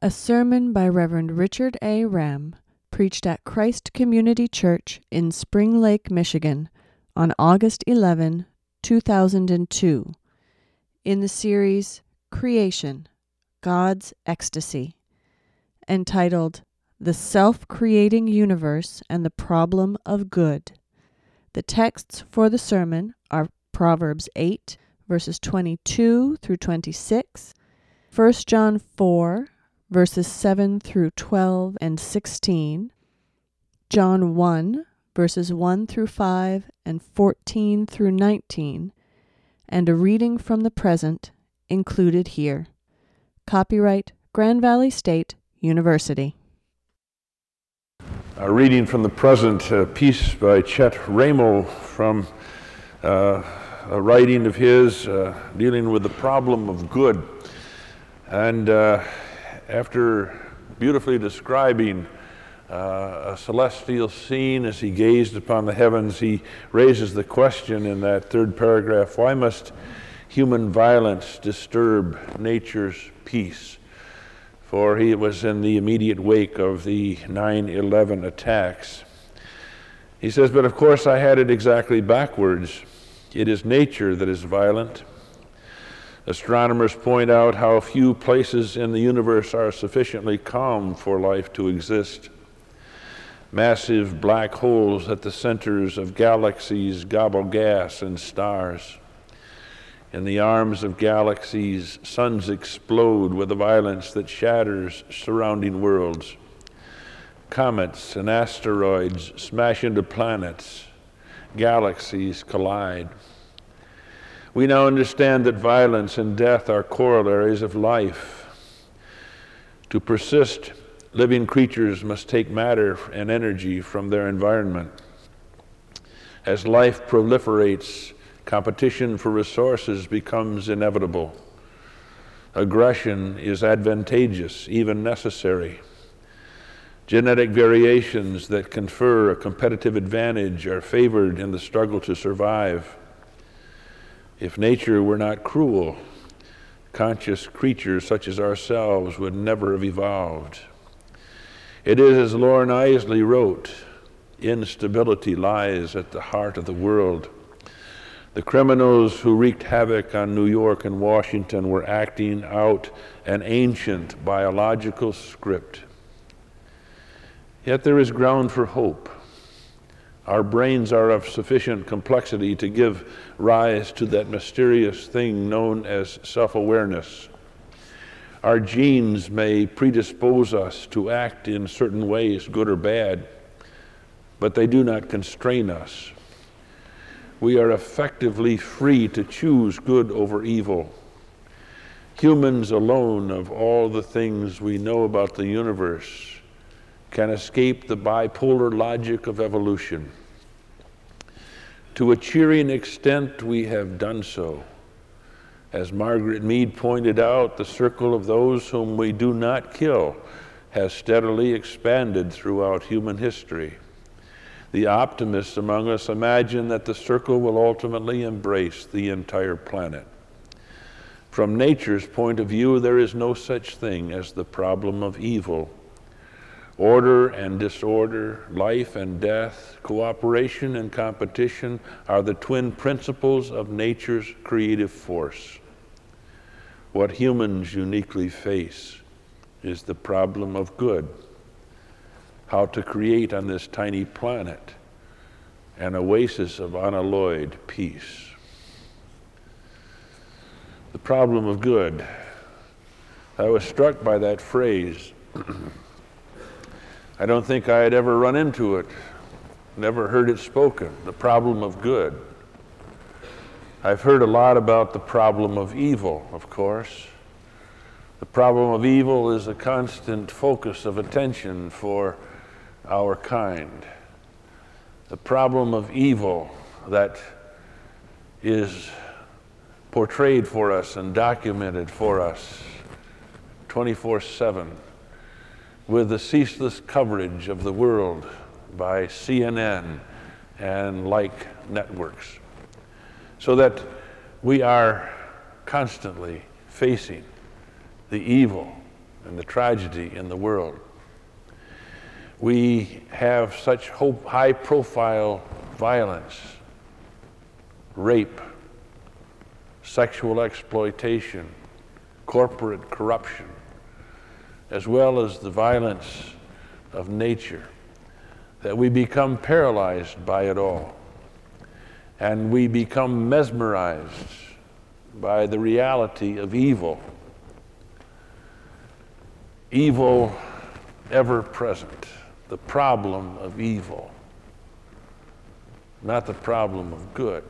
A sermon by Reverend Richard A. Ram, preached at Christ Community Church in Spring Lake, Michigan, on August 11, 2002, in the series Creation, God's Ecstasy, entitled The Self-Creating Universe and the Problem of Good. The texts for the sermon are Proverbs 8, verses 22 through 26, 1 John 4, verses 7 through 12 and 16, John 1, verses 1 through 5 and 14 through 19, and a reading from the present included here. Copyright Grand Valley State University. A reading from the present, a piece by Chet Ramo from a writing of his dealing with the problem of good. And after beautifully describing a celestial scene as he gazed upon the heavens, he raises the question in that third paragraph, why must human violence disturb nature's peace? For he was in the immediate wake of the 9/11 attacks. He says, but of course I had it exactly backwards. It is nature that is violent. Astronomers point out how few places in the universe are sufficiently calm for life to exist. Massive black holes at the centers of galaxies gobble gas and stars. In the arms of galaxies, suns explode with a violence that shatters surrounding worlds. Comets and asteroids smash into planets. Galaxies collide. We now understand that violence and death are corollaries of life. To persist, living creatures must take matter and energy from their environment. As life proliferates, competition for resources becomes inevitable. Aggression is advantageous, even necessary. Genetic variations that confer a competitive advantage are favored in the struggle to survive. If nature were not cruel, conscious creatures such as ourselves would never have evolved. It is as Lorne Isley wrote, instability lies at the heart of the world. The criminals who wreaked havoc on New York and Washington were acting out an ancient biological script. Yet there is ground for hope. Our brains are of sufficient complexity to give rise to that mysterious thing known as self-awareness. Our genes may predispose us to act in certain ways, good or bad, but they do not constrain us. We are effectively free to choose good over evil. Humans alone, of all the things we know about the universe, can escape the bipolar logic of evolution. To a cheering extent, we have done so. As Margaret Mead pointed out, the circle of those whom we do not kill has steadily expanded throughout human history. The optimists among us imagine that the circle will ultimately embrace the entire planet. From nature's point of view, there is no such thing as the problem of evil. Order and disorder, life and death, cooperation and competition are the twin principles of nature's creative force. What humans uniquely face is the problem of good. How to create on this tiny planet an oasis of unalloyed peace. The problem of good. I was struck by that phrase. I don't think I had ever run into it, never heard it spoken, the problem of good. I've heard a lot about the problem of evil, of course. The problem of evil is a constant focus of attention for our kind. The problem of evil that is portrayed for us and documented for us 24/7 with the ceaseless coverage of the world by CNN and like networks, so that we are constantly facing the evil and the tragedy in the world. We have such high-profile violence, rape, sexual exploitation, corporate corruption, as well as the violence of nature, that we become paralyzed by it all. And we become mesmerized by the reality of evil. Evil ever present, the problem of evil, not the problem of good.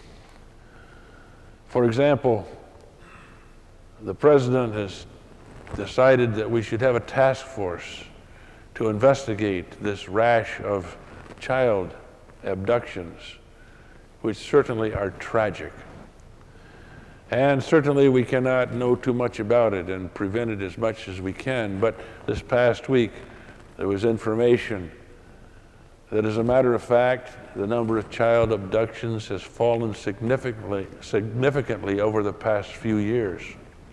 For example, the president has decided that we should have a task force to investigate this rash of child abductions, which certainly are tragic. And certainly we cannot know too much about it and prevent it as much as we can, but this past week there was information that, as a matter of fact, the number of child abductions has fallen significantly over the past few years.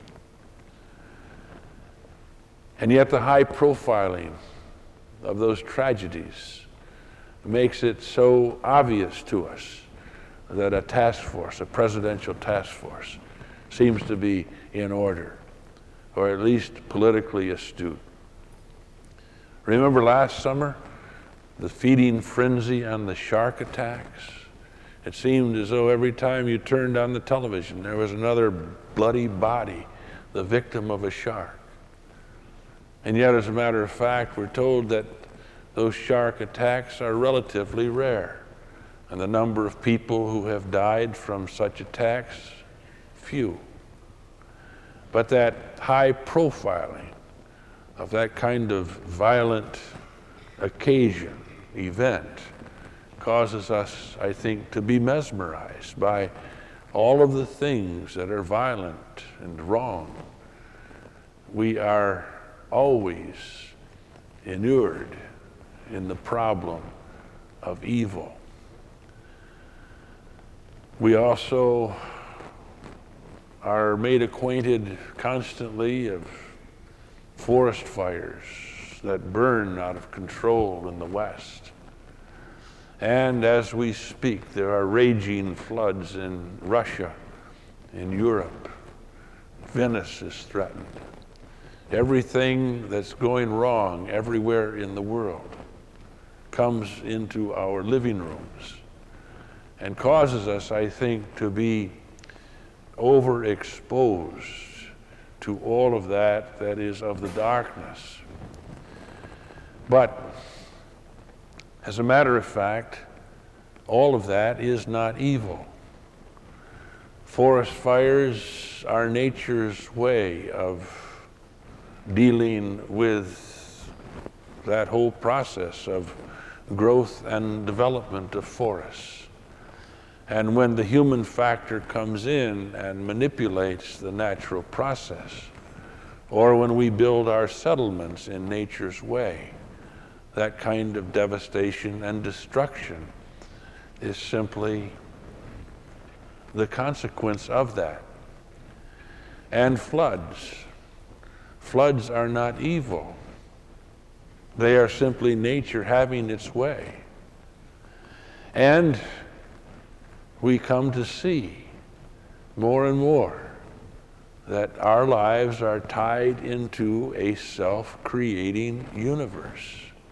And yet the high profiling of those tragedies makes it so obvious to us that a task force, a presidential task force, seems to be in order, or at least politically astute. Remember last summer, the feeding frenzy on the shark attacks? It seemed as though every time you turned on the television, there was another bloody body, the victim of a shark. And yet, as a matter of fact, we're told that those shark attacks are relatively rare, and the number of people who have died from such attacks, few. But that high profiling of that kind of violent occasion, event, causes us, I think, to be mesmerized by all of the things that are violent and wrong. We are always inured in the problem of evil. We also are made acquainted constantly of forest fires that burn out of control in the West. And as we speak, there are raging floods in Russia, in Europe. Venice is threatened. Everything that's going wrong everywhere in the world comes into our living rooms and causes us, I think, to be overexposed to all of that that is of the darkness. But as a matter of fact, all of that is not evil. Forest fires are nature's way of dealing with that whole process of growth and development of forests. And when the human factor comes in and manipulates the natural process, or when we build our settlements in nature's way, that kind of devastation and destruction is simply the consequence of that. And floods. Floods are not evil. They are simply nature having its way. And we come to see more and more that our lives are tied into a self-creating universe.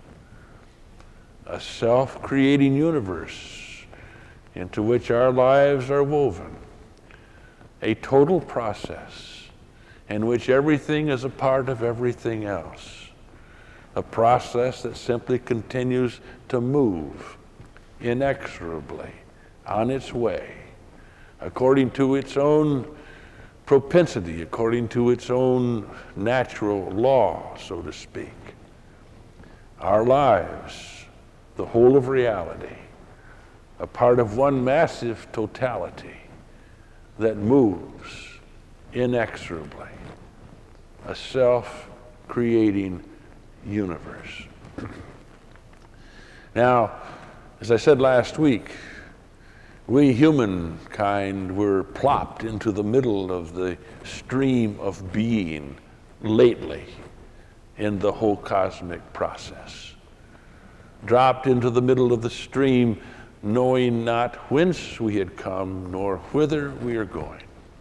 A self-creating universe into which our lives are woven. A total process in which everything is a part of everything else. A process that simply continues to move inexorably on its way, according to its own propensity, according to its own natural law, so to speak. Our lives, the whole of reality, a part of one massive totality that moves inexorably, a self-creating universe. Now, as I said last week, we humankind were plopped into the middle of the stream of being lately, in the whole cosmic process. Dropped into the middle of the stream, knowing not whence we had come, nor whither we are going.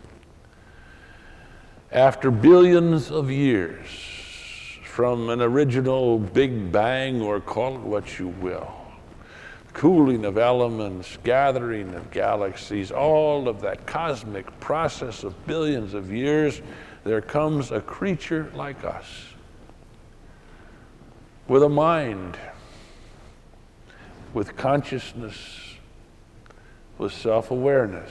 After billions of years, from an original Big Bang, or call it what you will, cooling of elements, gathering of galaxies, all of that cosmic process of billions of years, there comes a creature like us, with a mind, with consciousness, with self-awareness.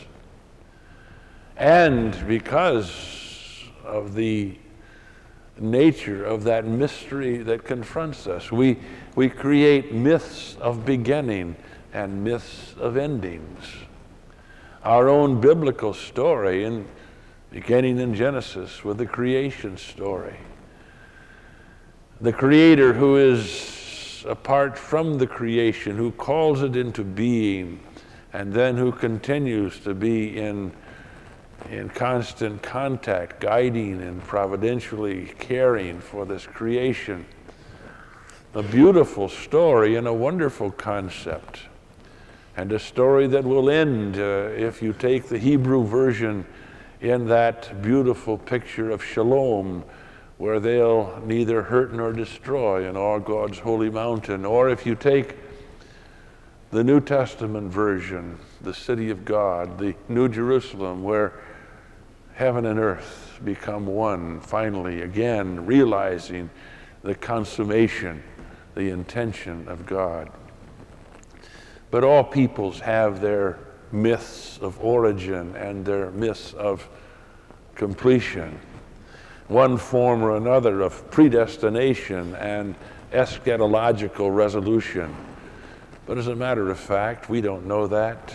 And because of the nature of that mystery that confronts us, we create myths of beginning and myths of endings. Our own biblical story, beginning in Genesis with the creation story. The Creator who is apart from the creation, who calls it into being, and then who continues to be in constant contact, guiding and providentially caring for this creation. A beautiful story and a wonderful concept, and a story that will end, if you take the Hebrew version, in that beautiful picture of shalom, where they'll neither hurt nor destroy in all God's holy mountain. Or if you take the New Testament version, the city of God, the New Jerusalem, where heaven and earth become one, finally, again, realizing the consummation, the intention of God. But all peoples have their myths of origin and their myths of completion, one form or another of predestination and eschatological resolution. But as a matter of fact, we don't know that.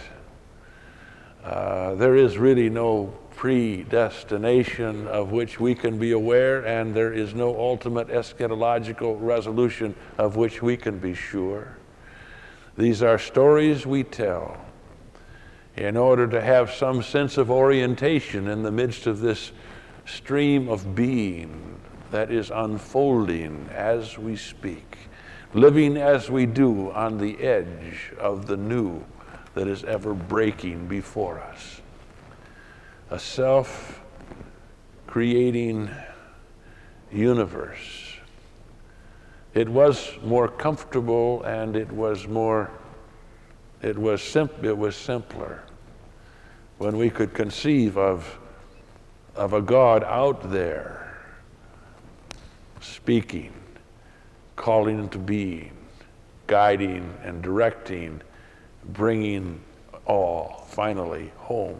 There is really no predestination of which we can be aware, and there is no ultimate eschatological resolution of which we can be sure. These are stories we tell in order to have some sense of orientation in the midst of this stream of being that is unfolding as we speak, living as we do on the edge of the new that is ever breaking before us. A self-creating universe. It was more comfortable, and it was simpler when we could conceive of a God out there speaking, calling into being, guiding and directing, bringing all finally home.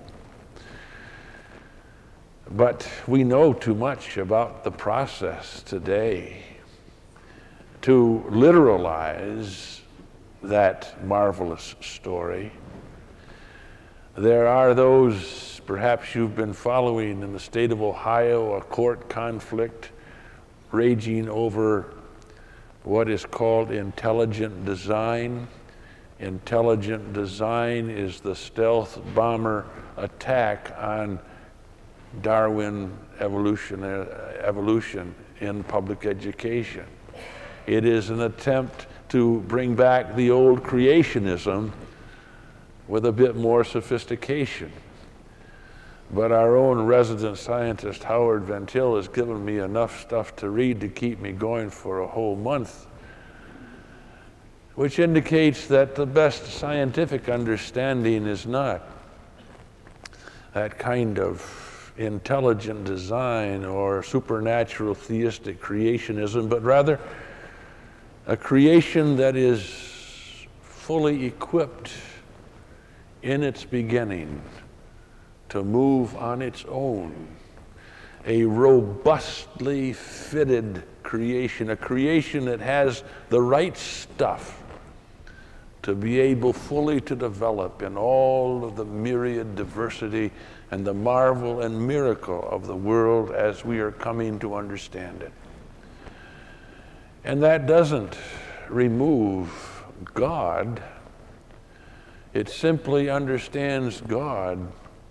But we know too much about the process today to literalize that marvelous story. There are those, perhaps you've been following in the state of Ohio, a court conflict raging over what is called intelligent design. Intelligent design is the stealth bomber attack on Darwin evolution in public education. It is an attempt to bring back the old creationism with a bit more sophistication. But our own resident scientist, Howard Van Til, has given me enough stuff to read to keep me going for a whole month, which indicates that the best scientific understanding is not that kind of intelligent design or supernatural theistic creationism, but rather a creation that is fully equipped in its beginning to move on its own. A robustly fitted creation, a creation that has the right stuff to be able fully to develop in all of the myriad diversity and the marvel and miracle of the world as we are coming to understand it. And that doesn't remove God. It simply understands God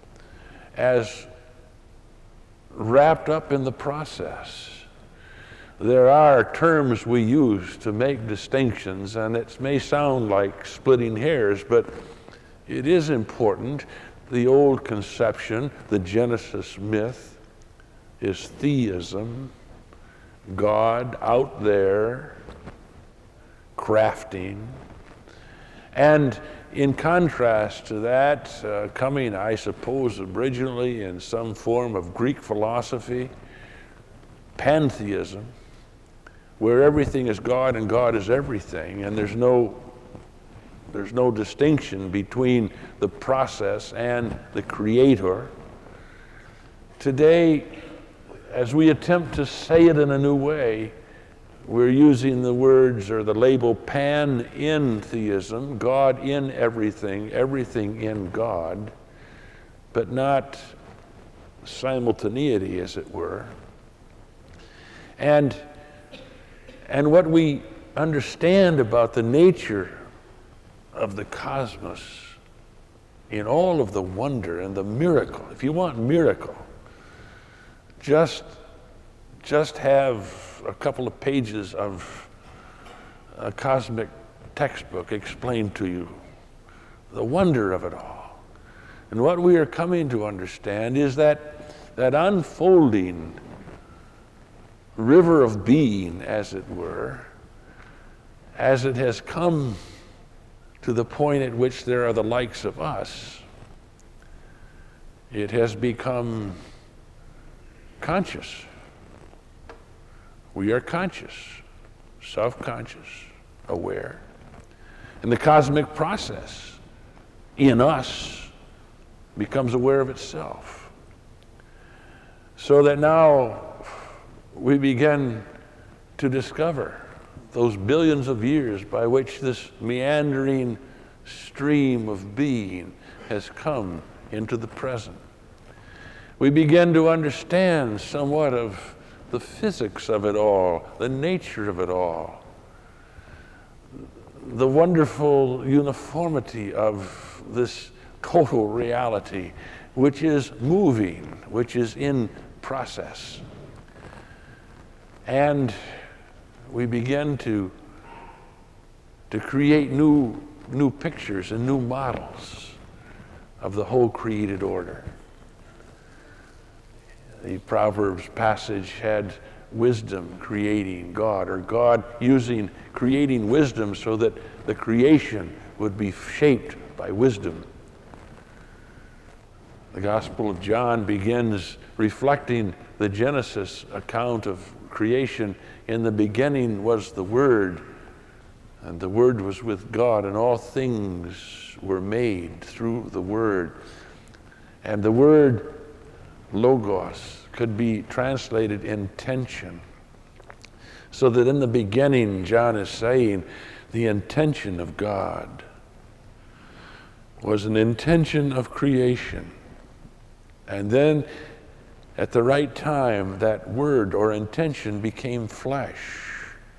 as wrapped up in the process, there are terms we use to make distinctions, and it may sound like splitting hairs, but it is important. The old conception, the Genesis myth, is theism, God out there crafting. And in contrast to that, coming, I suppose, originally in some form of Greek philosophy, pantheism, where everything is God and God is everything, and there's no distinction between the process and the creator. Today, as we attempt to say it in a new way, we're using the words or the label pan in theism, God in everything, everything in God, but not simultaneity, as it were. And what we understand about the nature of the cosmos in all of the wonder and the miracle, if you want miracle, just have a couple of pages of a cosmic textbook explain to you the wonder of it all. And what we are coming to understand is that unfolding river of being, as it were, as it has come to the point at which there are the likes of us, it has become conscious. We are conscious, self-conscious, aware. And the cosmic process in us becomes aware of itself. So that now we begin to discover those billions of years by which this meandering stream of being has come into the present. We begin to understand somewhat of the physics of it all, the nature of it all, the wonderful uniformity of this total reality, which is moving, which is in process. And we begin to create new pictures and new models of the whole created order. The Proverbs passage had wisdom creating God, or God creating wisdom so that the creation would be shaped by wisdom. The Gospel of John begins reflecting the Genesis account of creation. In the beginning was the Word, and the Word was with God, and all things were made through the Word. And the word logos could be translated intention. So that in the beginning, John is saying, the intention of God was an intention of creation. And then at the right time, that word or intention became flesh.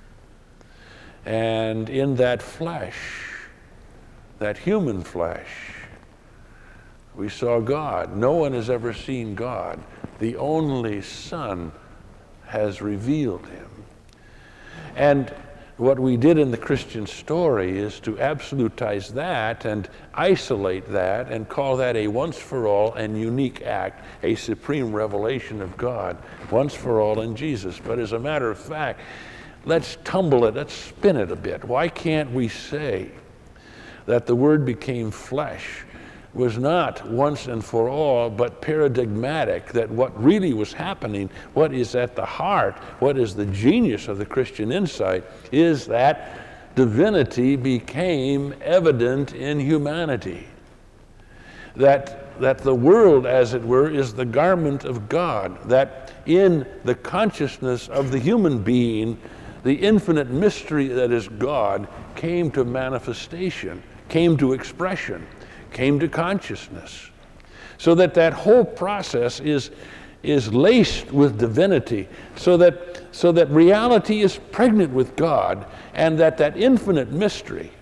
And in that flesh, that human flesh, we saw God. No one has ever seen God. The only Son has revealed him. And what we did in the Christian story is to absolutize that and isolate that and call that a once-for-all and unique act, a supreme revelation of God, once for all in Jesus. But as a matter of fact, let's tumble it, let's spin it a bit. Why can't we say that the Word became flesh was not once and for all, but paradigmatic, that what really was happening, what is at the heart, what is the genius of the Christian insight, is that divinity became evident in humanity. That the world, as it were, is the garment of God, that in the consciousness of the human being, the infinite mystery that is God came to manifestation, came to expression, came to consciousness, so that whole process is laced with divinity, so that reality is pregnant with God, and that infinite mystery,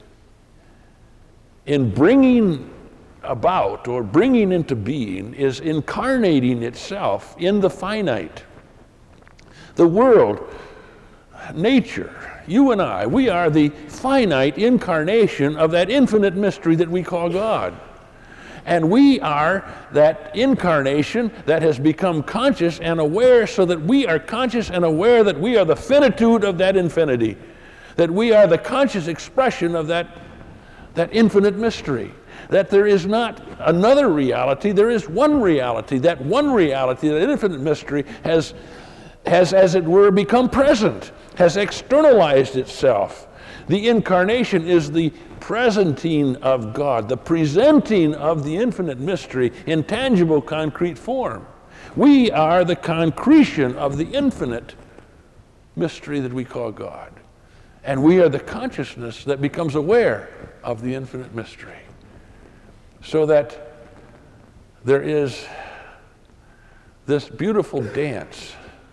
in bringing about or bringing into being, is incarnating itself in the finite. The world nature, you and I, we are the finite incarnation of that infinite mystery that we call God. And we are that incarnation that has become conscious and aware, so that we are conscious and aware that we are the finitude of that infinity, that we are the conscious expression of that infinite mystery, that there is not another reality, there is one reality. That one reality, that infinite mystery, has as it were become present, has externalized itself. The incarnation is the presenting of God, the presenting of the infinite mystery in tangible, concrete form. We are the concretion of the infinite mystery that we call God. And we are the consciousness that becomes aware of the infinite mystery. So that there is this beautiful dance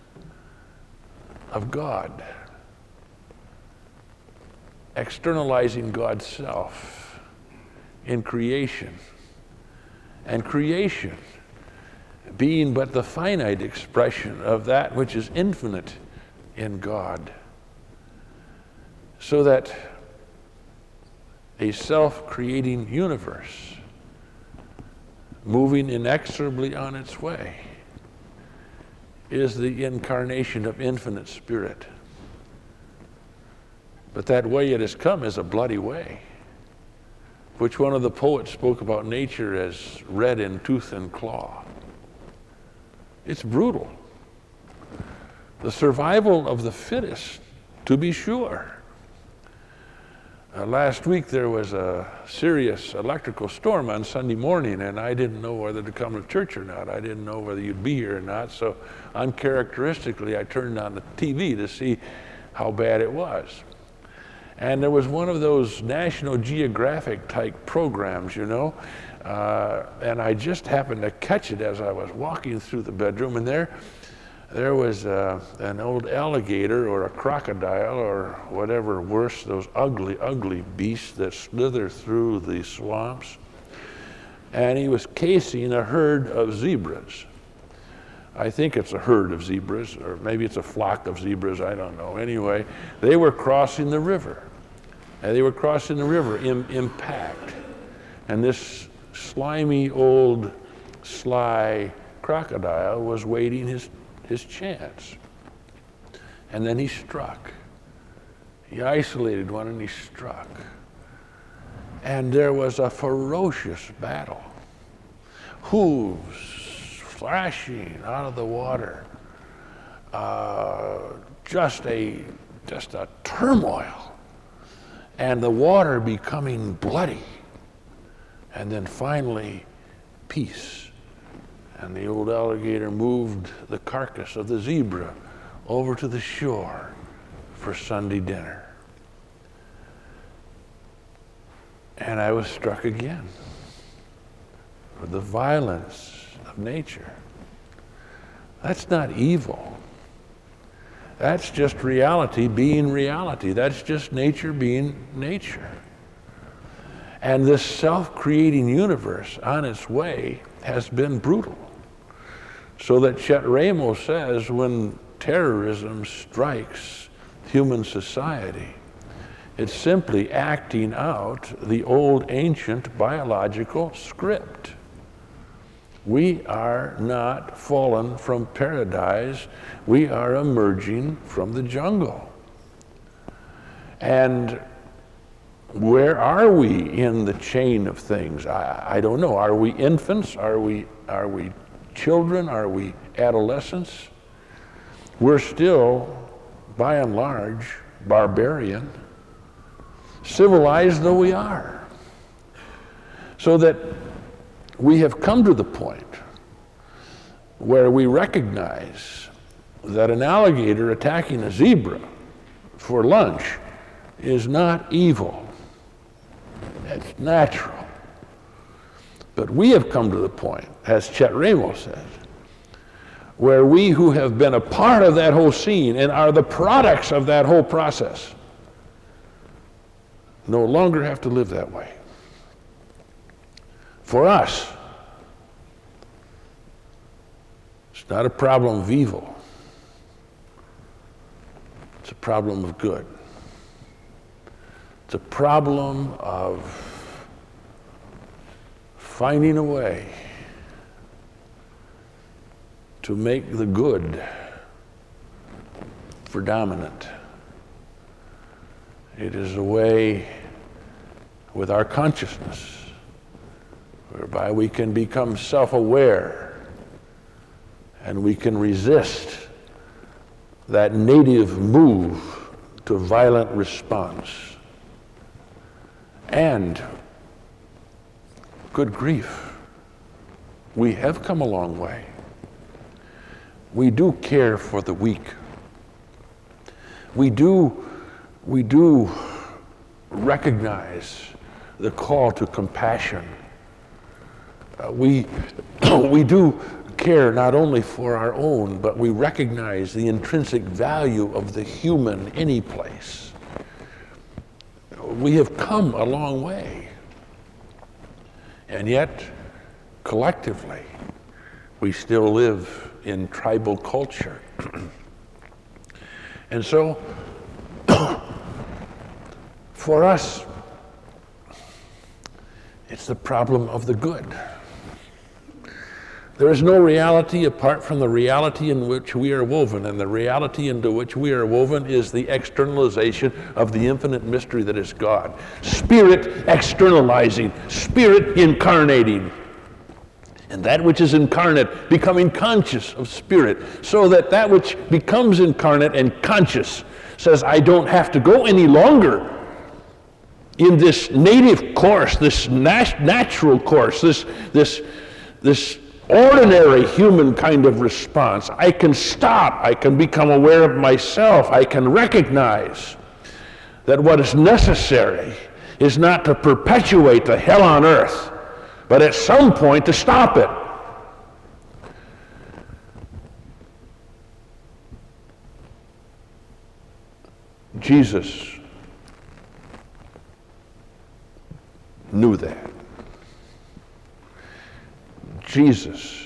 of God, externalizing God's self in creation, and creation being but the finite expression of that which is infinite in God, so that a self-creating universe moving inexorably on its way is the incarnation of infinite spirit. But that way it has come is a bloody way, which one of the poets spoke about nature as red in tooth and claw. It's brutal. The survival of the fittest, to be sure. Last week there was a serious electrical storm on Sunday morning, and I didn't know whether to come to church or not. I didn't know whether you'd be here or not, so uncharacteristically I turned on the TV to see how bad it was. And there was one of those National Geographic type programs, you know, and I just happened to catch it as I was walking through the bedroom, and there was an old alligator or a crocodile or whatever worse, those ugly, ugly beasts that slither through the swamps. And he was casing a herd of zebras. I think it's a herd of zebras, or maybe it's a flock of zebras, I don't know. Anyway, they were crossing the river. And they were crossing the river in pack. And this slimy, old, sly crocodile was waiting his chance. And then he struck. He isolated one and he struck. And there was a ferocious battle. Hooves flashing out of the water. Just a turmoil. And the water becoming bloody. And then finally, peace. And the old alligator moved the carcass of the zebra over to the shore for Sunday dinner. And I was struck again with the violence of nature. That's not evil. That's just reality being reality. That's just nature being nature. And this self-creating universe on its way has been brutal. So that Chet Ramos says when terrorism strikes human society, it's simply acting out the old ancient biological script. We are not fallen from paradise. We are emerging from the jungle. And where are we in the chain of things? I don't know. Are we infants? Are we children? Are we adolescents? We're still, by and large, barbarian, civilized though we are. So that we have come to the point where we recognize that an alligator attacking a zebra for lunch is not evil. It's natural. But we have come to the point, as Chet Ramos says, where we who have been a part of that whole scene and are the products of that whole process no longer have to live that way. For us, it's not a problem of evil. It's a problem of good. It's a problem of finding a way to make the good predominant. It is a way with our consciousness whereby we can become self-aware and we can resist that native move to violent response. And good grief, we have come a long way. We do care for the weak. We do recognize the call to compassion. We do care not only for our own, but we recognize the intrinsic value of the human any place. We have come a long way. And yet, collectively, we still live in tribal culture. And so, for us, it's the problem of the good. There is no reality apart from the reality in which we are woven, and the reality into which we are woven is the externalization of the infinite mystery that is God. Spirit externalizing, Spirit incarnating, and that which is incarnate becoming conscious of Spirit, so that that which becomes incarnate and conscious says, I don't have to go any longer in this native course, this natural course, this ordinary human kind of response. I can stop. I can become aware of myself. I can recognize that what is necessary is not to perpetuate the hell on earth, but at some point to stop it. Jesus knew that. Jesus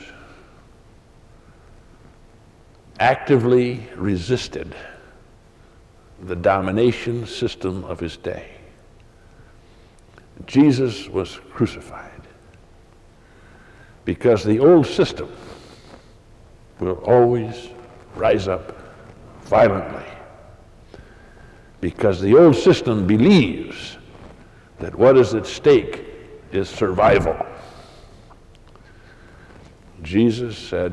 actively resisted the domination system of his day. Jesus was crucified because the old system will always rise up violently, because the old system believes that what is at stake is survival. Jesus said,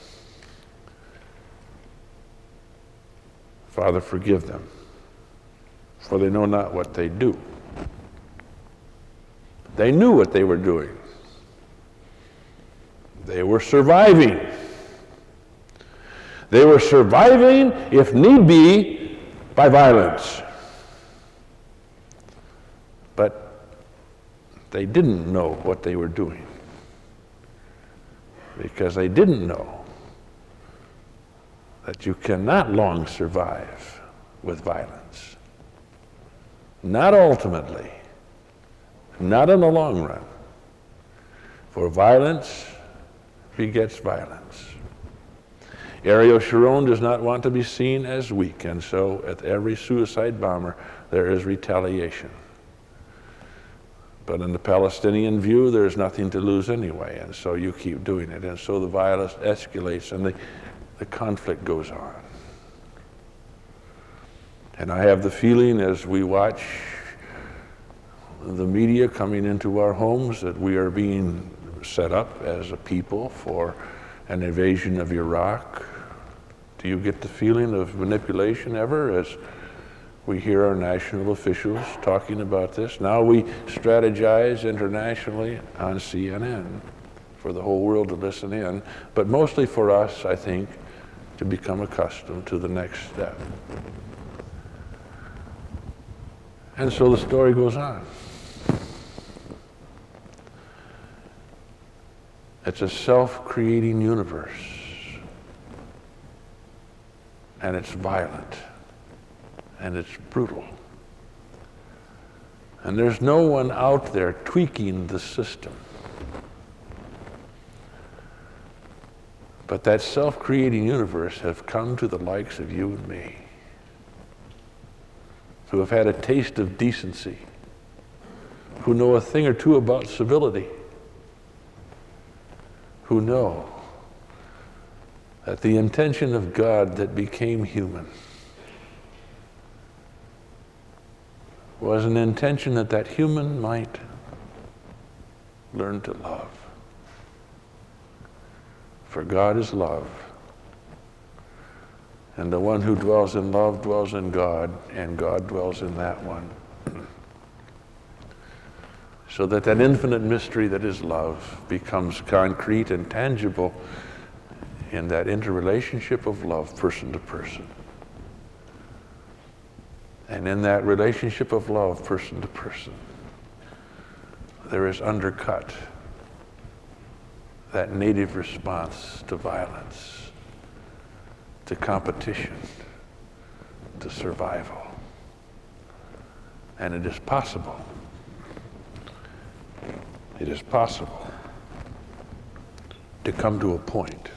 Father, forgive them, for they know not what they do. They knew what they were doing. They were surviving. They were surviving, if need be, by violence. But they didn't know what they were doing, because they didn't know that you cannot long survive with violence. Not ultimately, not in the long run. For violence begets violence. Ariel Sharon does not want to be seen as weak, and so at every suicide bomber there is retaliation. But in the Palestinian view, there's nothing to lose anyway, and so you keep doing it. And so the violence escalates and the conflict goes on. And I have the feeling as we watch the media coming into our homes that we are being set up as a people for an invasion of Iraq. Do you get the feeling of manipulation ever as we hear our national officials talking about this? Now we strategize internationally on CNN for the whole world to listen in, but mostly for us, I think, to become accustomed to the next step. And so the story goes on. It's a self-creating universe, and it's violent. And it's brutal. And there's no one out there tweaking the system. But that self-creating universe has come to the likes of you and me. who have had a taste of decency, who know a thing or two about civility, who know that the intention of God that became human was an intention that that human might learn to love. For God is love. And the one who dwells in love dwells in God, and God dwells in that one. So that that infinite mystery that is love becomes concrete and tangible in that interrelationship of love, person to person. And in that relationship of love, person to person, there is undercut that native response to violence, to competition, to survival. And it is possible to come to a point,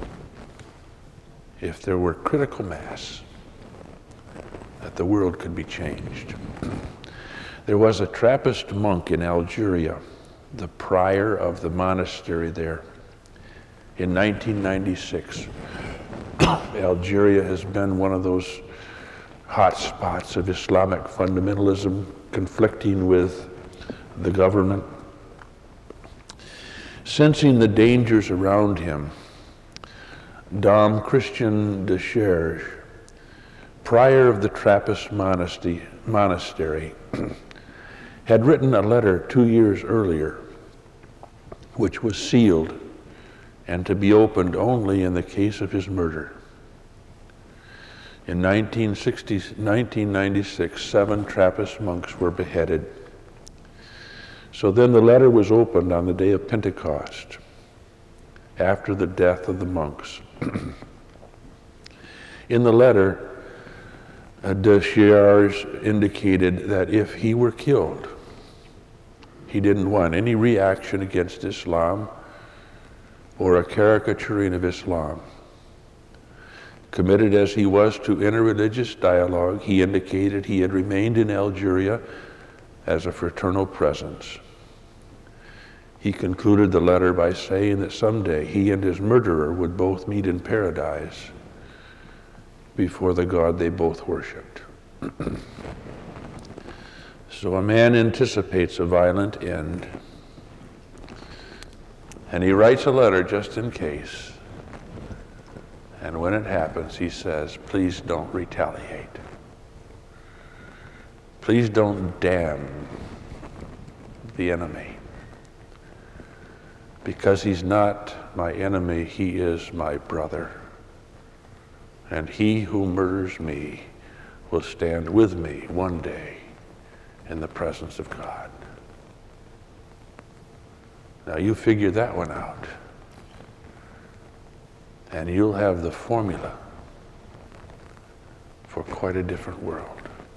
if there were critical mass, that the world could be changed. There was a Trappist monk in Algeria, the prior of the monastery there, in 1996. Algeria has been one of those hot spots of Islamic fundamentalism conflicting with the government. Sensing the dangers around him, Dom Christian de Cherche, prior of the Trappist monastery, had written a letter 2 years earlier, which was sealed and to be opened only in the case of his murder. In 1996, 7 Trappist monks were beheaded. So then the letter was opened on the day of Pentecost, after the death of the monks. In the letter, de Cherche indicated that if he were killed, he didn't want any reaction against Islam or a caricaturing of Islam. Committed as he was to interreligious dialogue, he indicated he had remained in Algeria as a fraternal presence. He concluded the letter by saying that someday he and his murderer would both meet in paradise before the God they both worshipped. So a man anticipates a violent end, and he writes a letter just in case. And when it happens, he says, please don't retaliate. Please don't damn the enemy. Because he's not my enemy, he is my brother. And he who murders me will stand with me one day in the presence of God. Now you figure that one out, and you'll have the formula for quite a different world.